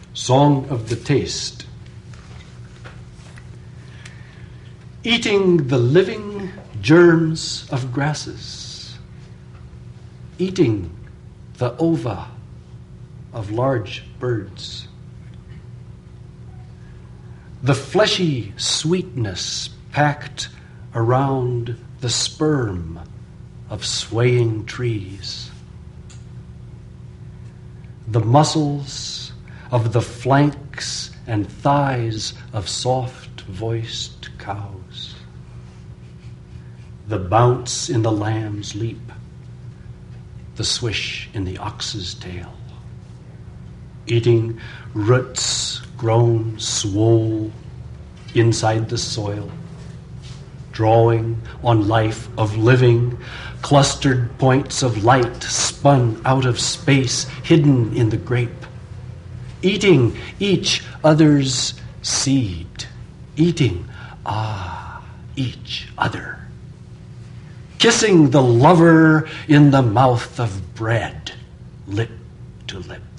Song of the Taste. Eating the living germs of grasses, eating the ova of large birds, the fleshy sweetness packed around the sperm of swaying trees, the muscles of the flanks and thighs of soft-voiced cows, the bounce in the lamb's leap, the swish in the ox's tail, eating roots grown swole inside the soil, drawing on life of living, clustered points of light spun out of space, hidden in the grape, eating each other's seed, eating, each other, kissing the lover in the mouth of bread, lip to lip.